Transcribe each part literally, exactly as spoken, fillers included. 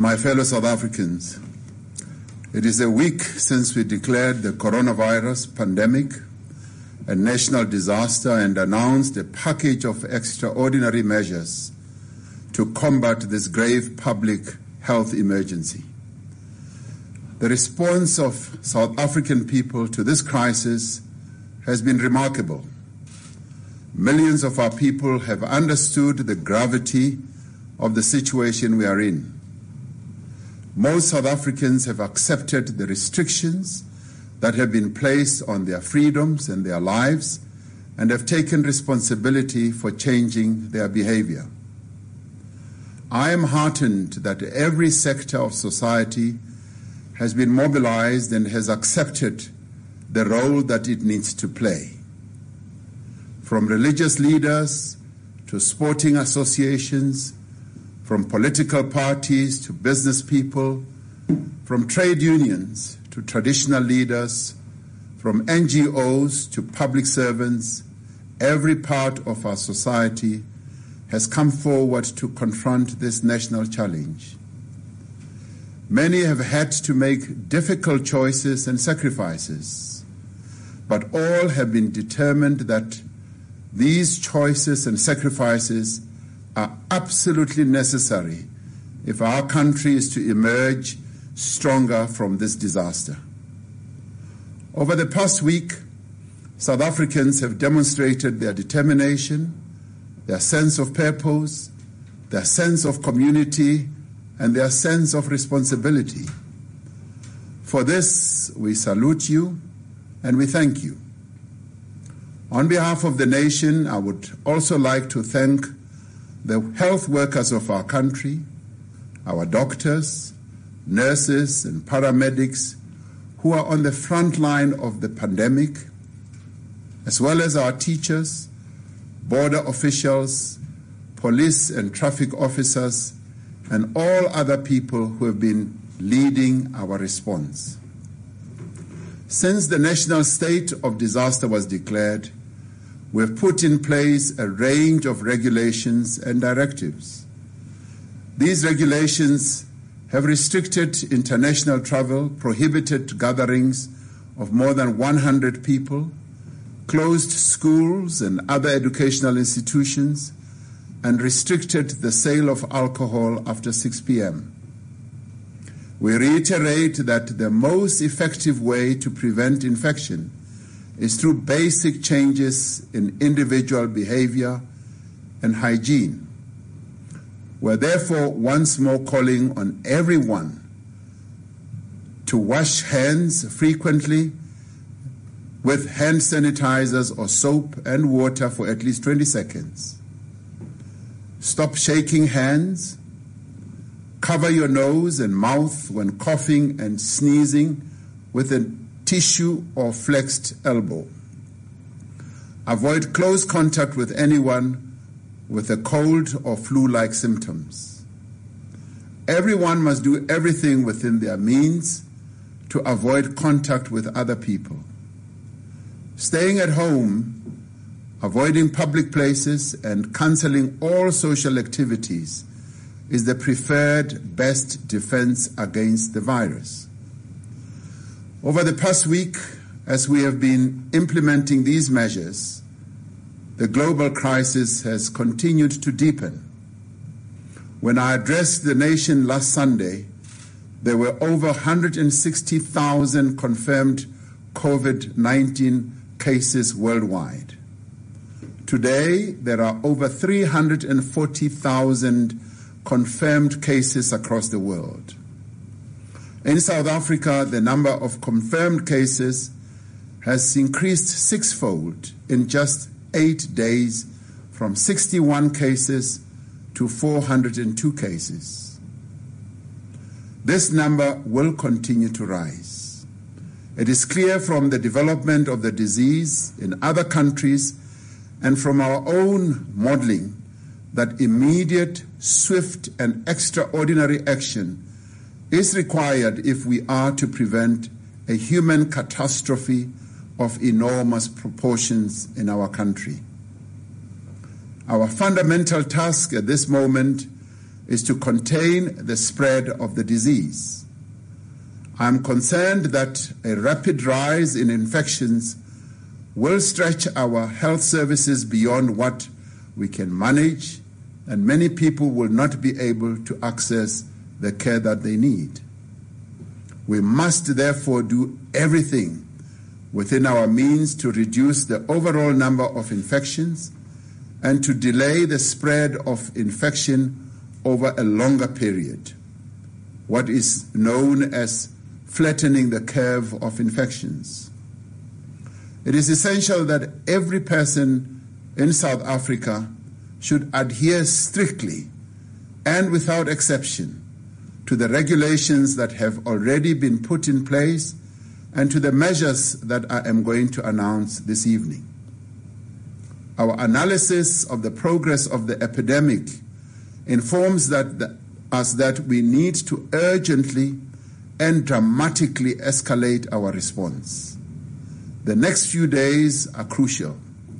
My fellow South Africans, it is a week since we declared the coronavirus pandemic a national disaster and announced a package of extraordinary measures to combat this grave public health emergency. The response of South African people to this crisis has been remarkable. Millions of our people have understood the gravity of the situation we are in. Most South Africans have accepted the restrictions that have been placed on their freedoms and their lives and have taken responsibility for changing their behavior. I am heartened that every sector of society has been mobilized and has accepted the role that it needs to play. From religious leaders to sporting associations, from political parties to business people, from trade unions to traditional leaders, from N G Os to public servants, every part of our society has come forward to confront this national challenge. Many have had to make difficult choices and sacrifices, but all have been determined that these choices and sacrifices are absolutely necessary if our country is to emerge stronger from this disaster. Over the past week, South Africans have demonstrated their determination, their sense of purpose, their sense of community, and their sense of responsibility. For this, we salute you and we thank you. On behalf of the nation, I would also like to thank the health workers of our country, our doctors, nurses, and paramedics who are on the front line of the pandemic, as well as our teachers, border officials, police and traffic officers, and all other people who have been leading our response. Since the national state of disaster was declared, we have put in place a range of regulations and directives. These regulations have restricted international travel, prohibited gatherings of more than one hundred people, closed schools and other educational institutions, and restricted the sale of alcohol after six p.m. We reiterate that the most effective way to prevent infection is through basic changes in individual behavior and hygiene. We're therefore once more calling on everyone to wash hands frequently with hand sanitizers or soap and water for at least twenty seconds. Stop shaking hands. Cover your nose and mouth when coughing and sneezing with a tissue or flexed elbow. Avoid close contact with anyone with a cold or flu-like symptoms. Everyone must do everything within their means to avoid contact with other people. Staying at home, avoiding public places, and cancelling all social activities is the preferred best defense against the virus. Over the past week, as we have been implementing these measures, the global crisis has continued to deepen. When I addressed the nation last Sunday, there were over one hundred sixty thousand confirmed COVID nineteen cases worldwide. Today, there are over three hundred forty thousand confirmed cases across the world. In South Africa, the number of confirmed cases has increased sixfold in just eight days, from sixty-one cases to four hundred two cases. This number will continue to rise. It is clear from the development of the disease in other countries and from our own modeling that immediate, swift, and extraordinary action is required if we are to prevent a human catastrophe of enormous proportions in our country. Our fundamental task at this moment is to contain the spread of the disease. I am concerned that a rapid rise in infections will stretch our health services beyond what we can manage, and many people will not be able to access the care that they need. We must therefore do everything within our means to reduce the overall number of infections and to delay the spread of infection over a longer period, what is known as flattening the curve of infections. It is essential that every person in South Africa should adhere strictly and without exception to the regulations that have already been put in place and to the measures that I am going to announce this evening. Our analysis of the progress of the epidemic informs that the, us that we need to urgently and dramatically escalate our response. The next few days are crucial.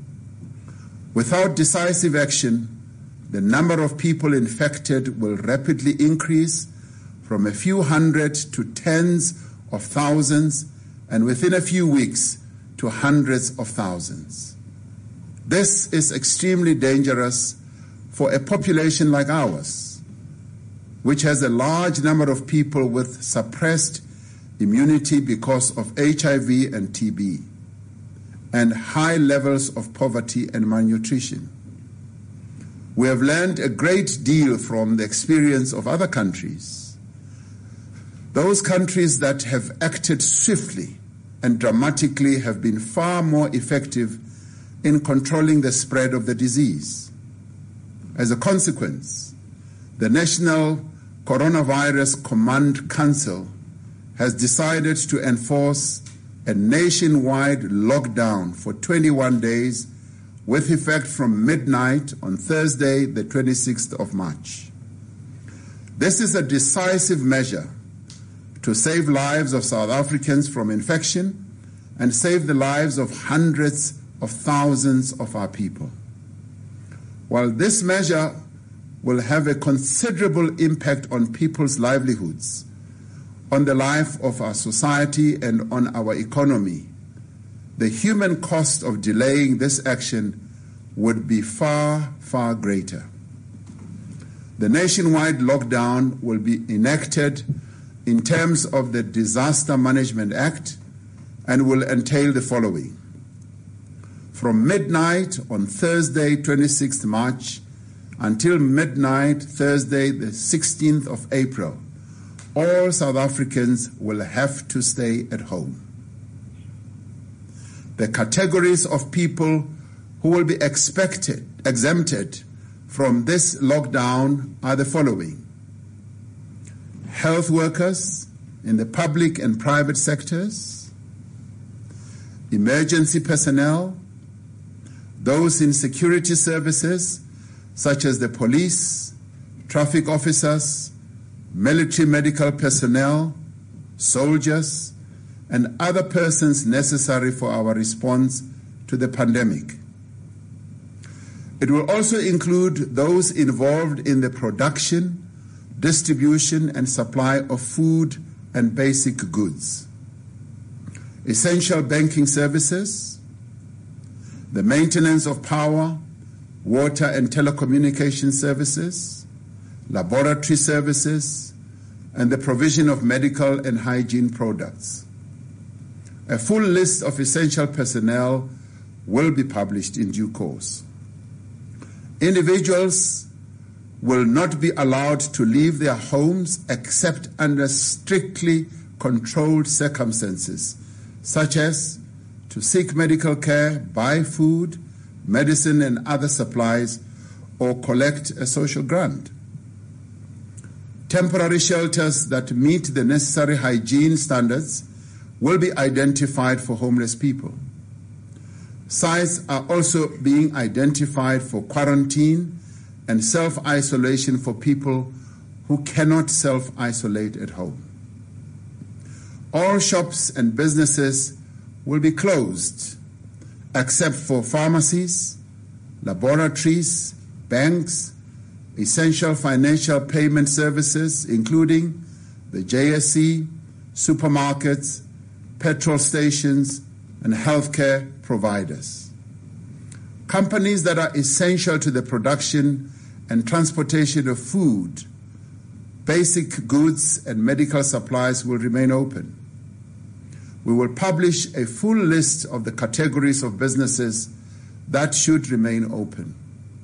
Without decisive action, the number of people infected will rapidly increase from a few hundred to tens of thousands, and within a few weeks to hundreds of thousands. This is extremely dangerous for a population like ours, which has a large number of people with suppressed immunity because of H I V and T B, and high levels of poverty and malnutrition. We have learned a great deal from the experience of other countries. Those countries that have acted swiftly and dramatically have been far more effective in controlling the spread of the disease. As a consequence, the National Coronavirus Command Council has decided to enforce a nationwide lockdown for twenty-one days with effect from midnight on Thursday, the twenty-sixth of March. This is a decisive measure to save lives of South Africans from infection and save the lives of hundreds of thousands of our people. While this measure will have a considerable impact on people's livelihoods, on the life of our society and on our economy, the human cost of delaying this action would be far, far greater. The nationwide lockdown will be enacted in terms of the Disaster Management Act and will entail the following. From midnight on Thursday, twenty-sixth of March, until midnight Thursday, the sixteenth of April, all South Africans will have to stay at home. The categories of people who will be expected, exempted from this lockdown are the following. Health workers in the public and private sectors, emergency personnel, those in security services such as the police, traffic officers, military medical personnel, soldiers, and other persons necessary for our response to the pandemic. It will also include those involved in the production, distribution, and supply of food and basic goods, essential banking services, the maintenance of power, water and telecommunication services, laboratory services, and the provision of medical and hygiene products. A full list of essential personnel will be published in due course. Individuals will not be allowed to leave their homes except under strictly controlled circumstances, such as to seek medical care, buy food, medicine and other supplies, or collect a social grant. Temporary shelters that meet the necessary hygiene standards will be identified for homeless people. Sites are also being identified for quarantine and self-isolation for people who cannot self-isolate at home. All shops and businesses will be closed, except for pharmacies, laboratories, banks, essential financial payment services, including the J S E, supermarkets, petrol stations, and healthcare providers. Companies that are essential to the production and transportation of food, basic goods, and medical supplies will remain open. We will publish a full list of the categories of businesses that should remain open.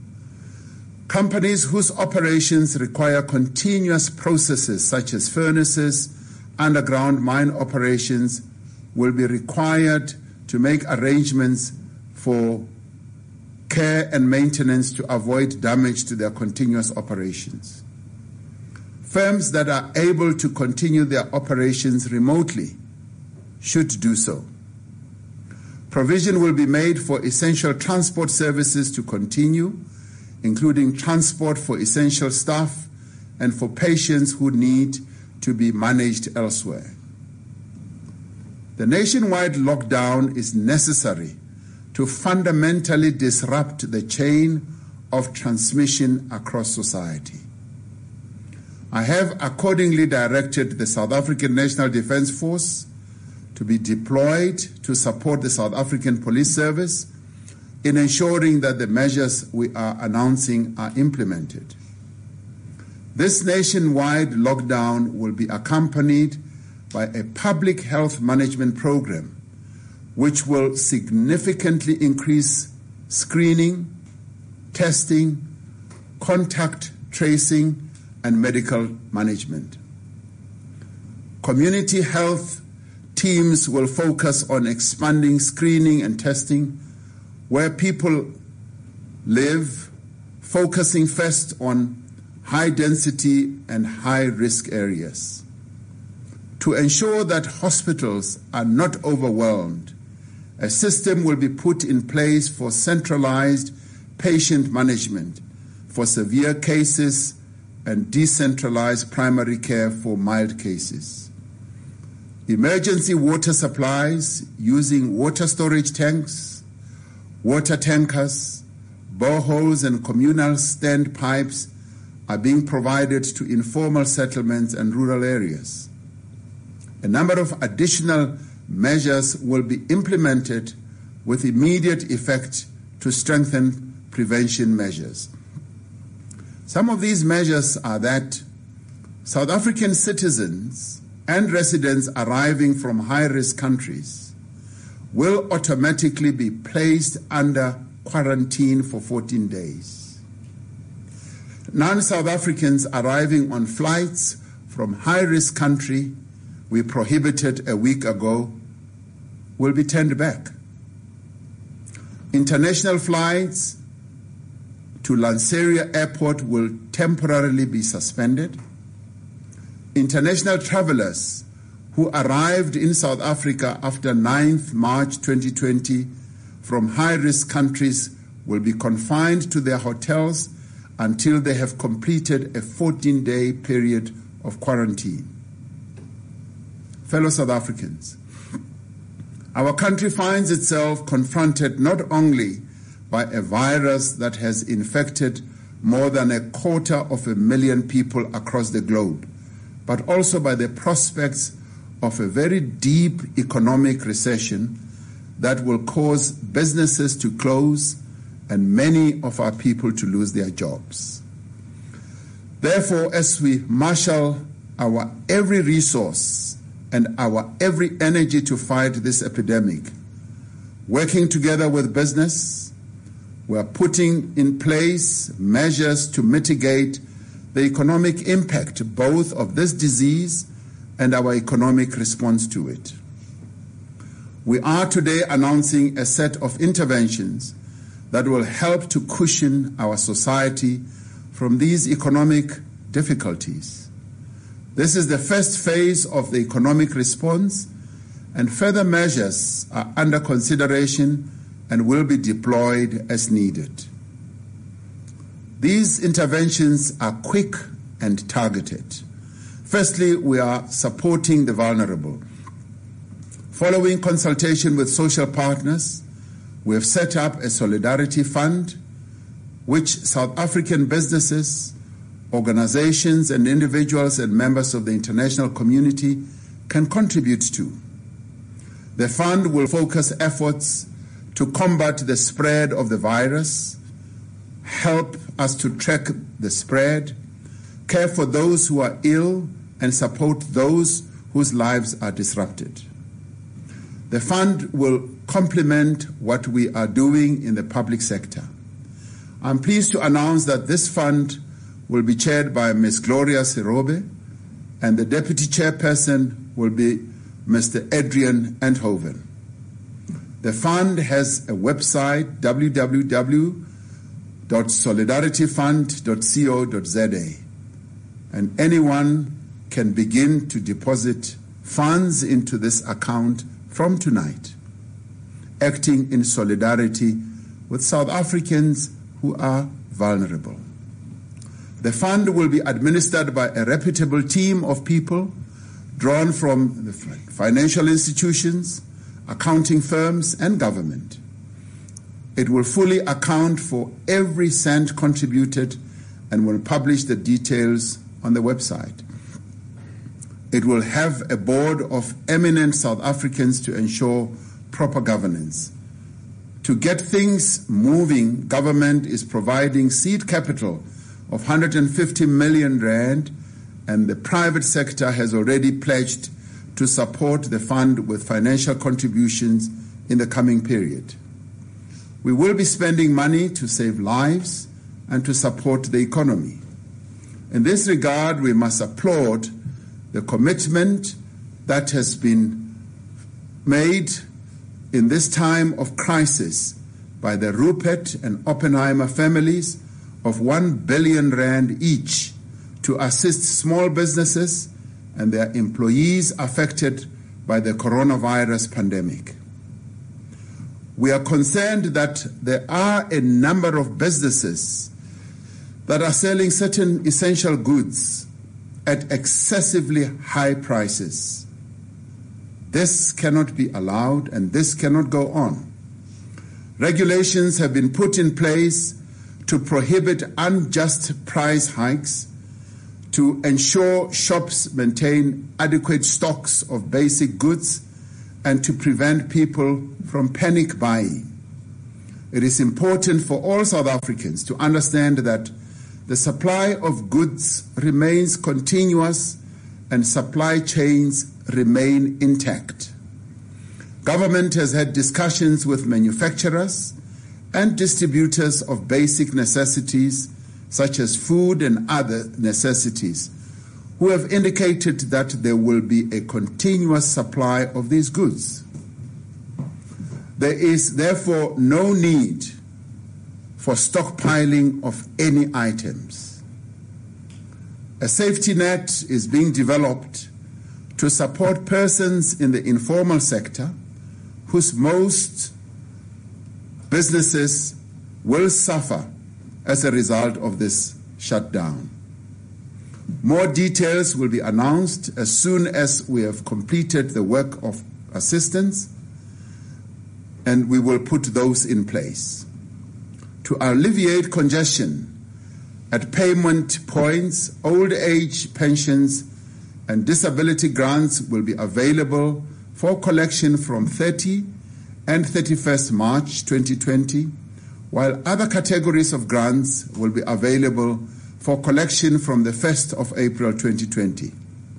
Companies whose operations require continuous processes such as furnaces, underground mine operations will be required to make arrangements for care and maintenance to avoid damage to their continuous operations. Firms that are able to continue their operations remotely should do so. Provision will be made for essential transport services to continue, including transport for essential staff and for patients who need to be managed elsewhere. The nationwide lockdown is necessary to fundamentally disrupt the chain of transmission across society. I have accordingly directed the South African National Defence Force to be deployed to support the South African Police Service in ensuring that the measures we are announcing are implemented. This nationwide lockdown will be accompanied by a public health management program which will significantly increase screening, testing, contact tracing, and medical management. Community health teams will focus on expanding screening and testing where people live, focusing first on high density and high risk areas. To ensure that hospitals are not overwhelmed, a system will be put in place for centralized patient management for severe cases and decentralized primary care for mild cases. Emergency water supplies using water storage tanks, water tankers, boreholes, and communal standpipes are being provided to informal settlements and rural areas. A number of additional measures will be implemented with immediate effect to strengthen prevention measures. Some of these measures are that South African citizens and residents arriving from high-risk countries will automatically be placed under quarantine for fourteen days. Non-South Africans arriving on flights from high-risk country we prohibited a week ago will be turned back. International flights to Lanseria Airport will temporarily be suspended. International travelers who arrived in South Africa after ninth March twenty twenty from high-risk countries will be confined to their hotels until they have completed a fourteen-day period of quarantine. Fellow South Africans, our country finds itself confronted not only by a virus that has infected more than a quarter of a million people across the globe, but also by the prospects of a very deep economic recession that will cause businesses to close and many of our people to lose their jobs. Therefore, as we marshal our every resource and our every energy to fight this epidemic, working together with business, we are putting in place measures to mitigate the economic impact both of this disease and our economic response to it. We are today announcing a set of interventions that will help to cushion our society from these economic difficulties. This is the first phase of the economic response, and further measures are under consideration and will be deployed as needed. These interventions are quick and targeted. Firstly, we are supporting the vulnerable. Following consultation with social partners, we have set up a solidarity fund which South African businesses organizations and individuals and members of the international community can contribute to. The fund will focus efforts to combat the spread of the virus, help us to track the spread, care for those who are ill, and support those whose lives are disrupted. The fund will complement what we are doing in the public sector. I'm pleased to announce that this fund will be chaired by Miz Gloria Sirobe, and the deputy chairperson will be Mister Adrian Enthoven. The fund has a website, w w w dot solidarity fund dot co dot z a, and anyone can begin to deposit funds into this account from tonight, acting in solidarity with South Africans who are vulnerable. The fund will be administered by a reputable team of people drawn from the financial institutions, accounting firms, and government. It will fully account for every cent contributed and will publish the details on the website. It will have a board of eminent South Africans to ensure proper governance. To get things moving, government is providing seed capital of one hundred fifty million rand, and the private sector has already pledged to support the fund with financial contributions in the coming period. We will be spending money to save lives and to support the economy. In this regard, we must applaud the commitment that has been made in this time of crisis by the Rupert and Oppenheimer families of one billion rand each to assist small businesses and their employees affected by the coronavirus pandemic. We are concerned that there are a number of businesses that are selling certain essential goods at excessively high prices. This cannot be allowed, and this cannot go on. Regulations have been put in place to prohibit unjust price hikes, to ensure shops maintain adequate stocks of basic goods, and to prevent people from panic buying. It is important for all South Africans to understand that the supply of goods remains continuous and supply chains remain intact. Government has had discussions with manufacturers and distributors of basic necessities such as food and other necessities, who have indicated that there will be a continuous supply of these goods. There is therefore no need for stockpiling of any items. A safety net is being developed to support persons in the informal sector whose most businesses will suffer as a result of this shutdown. More details will be announced as soon as we have completed the work of assistance, and we will put those in place. To alleviate congestion at payment points, old age pensions and disability grants will be available for collection from thirtieth and thirty-first March twenty twenty, while other categories of grants will be available for collection from the first of April twenty twenty.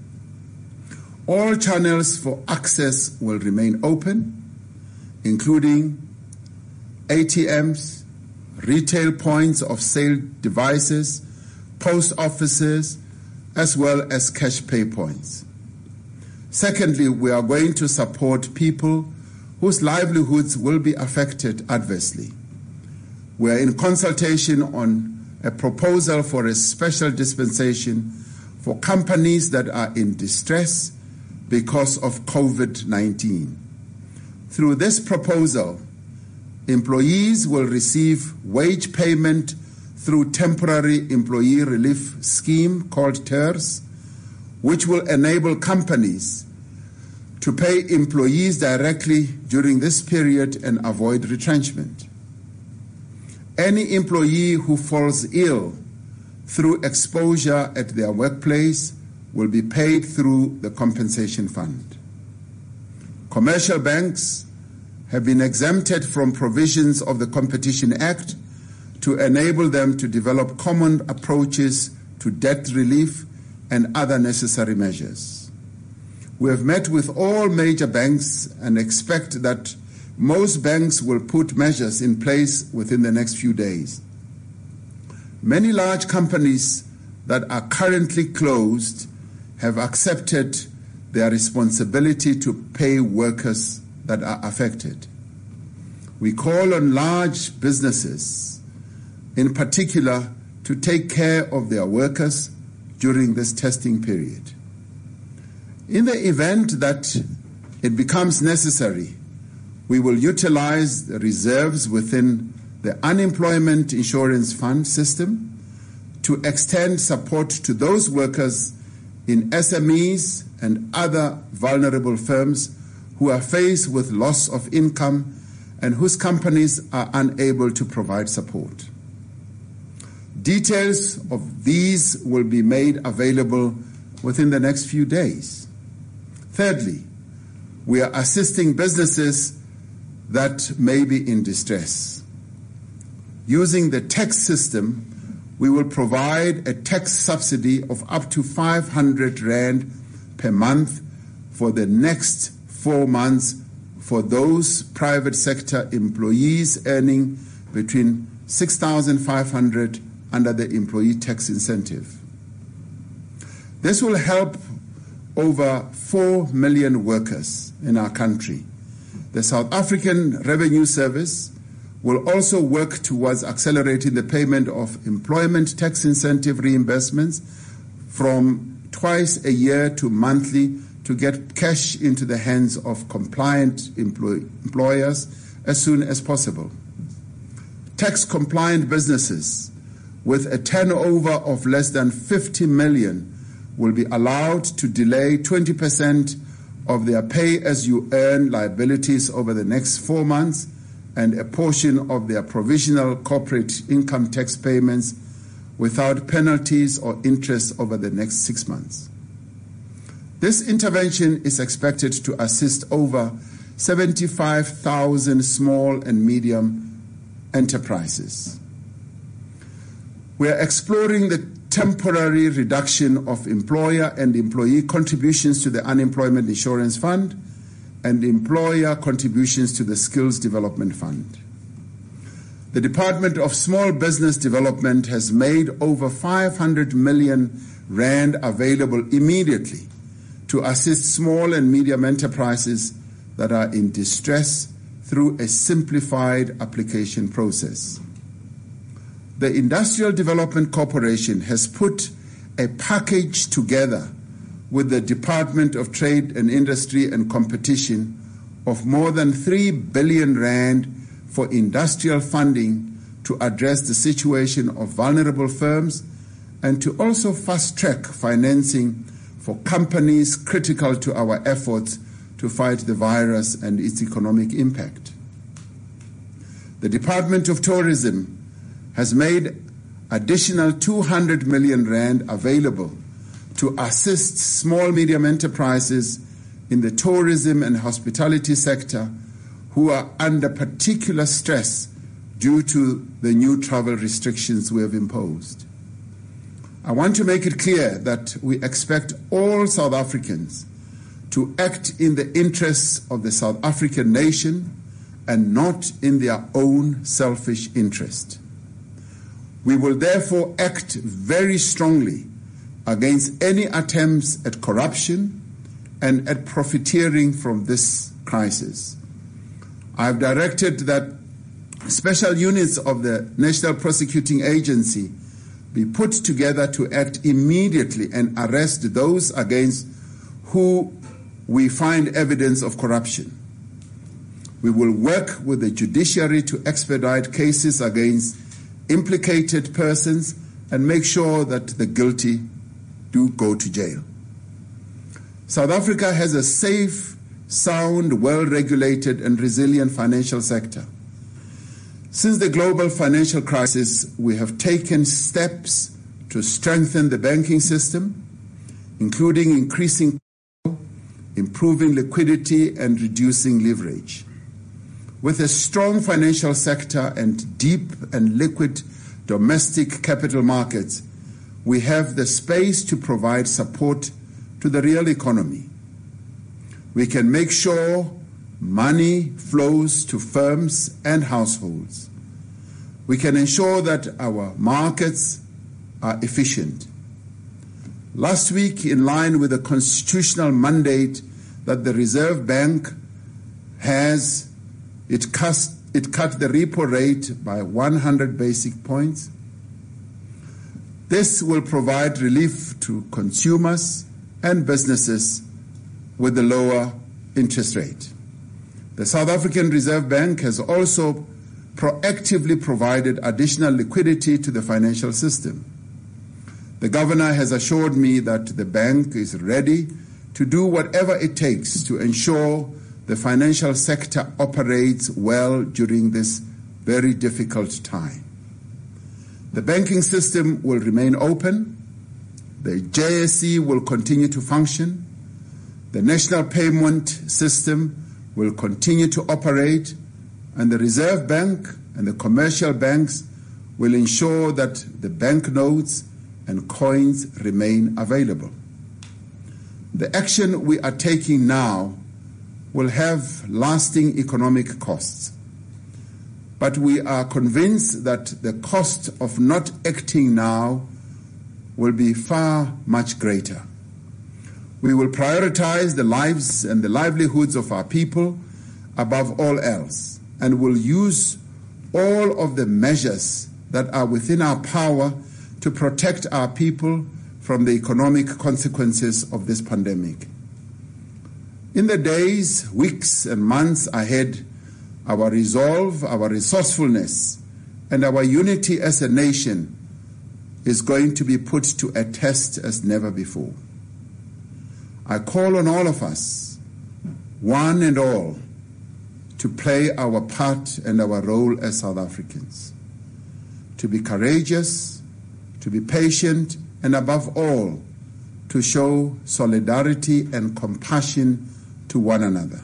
All channels for access will remain open, including A T Ms, retail points of sale devices, post offices, as well as cash pay points. Secondly, we are going to support people whose livelihoods will be affected adversely. We are in consultation on a proposal for a special dispensation for companies that are in distress because of COVID nineteen. Through this proposal, employees will receive wage payment through Temporary Employee Relief Scheme called T E R S, which will enable companies to pay employees directly during this period and avoid retrenchment. Any employee who falls ill through exposure at their workplace will be paid through the compensation fund. Commercial banks have been exempted from provisions of the Competition Act to enable them to develop common approaches to debt relief and other necessary measures. We have met with all major banks and expect that most banks will put measures in place within the next few days. Many large companies that are currently closed have accepted their responsibility to pay workers that are affected. We call on large businesses, in particular, to take care of their workers during this testing period. In the event that it becomes necessary, we will utilize the reserves within the Unemployment Insurance Fund system to extend support to those workers in S M Es and other vulnerable firms who are faced with loss of income and whose companies are unable to provide support. Details of these will be made available within the next few days. Thirdly, we are assisting businesses that may be in distress. Using the tax system, we will provide a tax subsidy of up to five hundred rand per month for the next four months for those private sector employees earning between six thousand five hundred under the employee tax incentive. This will help over four million workers in our country. The South African Revenue Service will also work towards accelerating the payment of employment tax incentive reimbursements from twice a year to monthly to get cash into the hands of compliant employ- employers as soon as possible. Tax-compliant businesses with a turnover of less than fifty million will be allowed to delay twenty percent of their pay-as-you-earn liabilities over the next four months and a portion of their provisional corporate income tax payments without penalties or interest over the next six months. This intervention is expected to assist over seventy-five thousand small and medium enterprises. We are exploring the temporary reduction of employer and employee contributions to the Unemployment Insurance Fund and employer contributions to the Skills Development Fund. The Department of Small Business Development has made over five hundred million rand available immediately to assist small and medium enterprises that are in distress through a simplified application process. The Industrial Development Corporation has put a package together with the Department of Trade and Industry and Competition of more than three billion rand for industrial funding to address the situation of vulnerable firms and to also fast-track financing for companies critical to our efforts to fight the virus and its economic impact. The Department of Tourism has made additional two hundred million rand available to assist small medium enterprises in the tourism and hospitality sector who are under particular stress due to the new travel restrictions we have imposed. I want to make it clear that we expect all South Africans to act in the interests of the South African nation and not in their own selfish interest. We will therefore act very strongly against any attempts at corruption and at profiteering from this crisis. I have directed that special units of the National Prosecuting Agency be put together to act immediately and arrest those against who we find evidence of corruption. We will work with the judiciary to expedite cases against implicated persons and make sure that the guilty do go to jail. South Africa has a safe, sound, well-regulated and resilient financial sector. Since the global financial crisis, we have taken steps to strengthen the banking system, including increasing, improving liquidity and reducing leverage. With a strong financial sector and deep and liquid domestic capital markets, we have the space to provide support to the real economy. We can make sure money flows to firms and households. We can ensure that our markets are efficient. Last week, in line with the constitutional mandate that the Reserve Bank has, it cut, it cut the repo rate by one hundred basis points. This will provide relief to consumers and businesses with the lower interest rate. The South African Reserve Bank has also proactively provided additional liquidity to the financial system. The governor has assured me that the bank is ready to do whatever it takes to ensure the financial sector operates well during this very difficult time. The banking system will remain open. The J S E will continue to function. The national payment system will continue to operate, and the Reserve Bank and the commercial banks will ensure that the banknotes and coins remain available. The action we are taking now will have lasting economic costs, but we are convinced that the cost of not acting now will be far much greater. We will prioritize the lives and the livelihoods of our people above all else, and will use all of the measures that are within our power to protect our people from the economic consequences of this pandemic. In the days, weeks, and months ahead, our resolve, our resourcefulness, and our unity as a nation is going to be put to a test as never before. I call on all of us, one and all, to play our part and our role as South Africans, to be courageous, to be patient, and above all, to show solidarity and compassion to one another.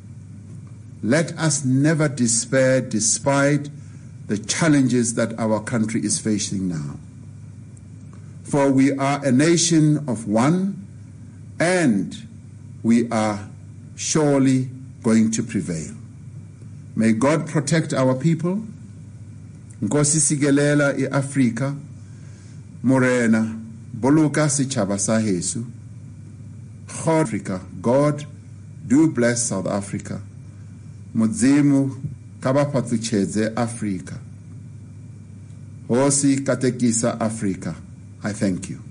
Let us never despair despite the challenges that our country is facing now. For we are a nation of one, and we are surely going to prevail. May God protect our people. Nkosi sikelela iAfrika, Morena, boluka sichaba sa Jesu. Africa, God, do bless South Africa. Mudzimu kabapatsucheze Africa. Hosi katekisa Africa. I thank you.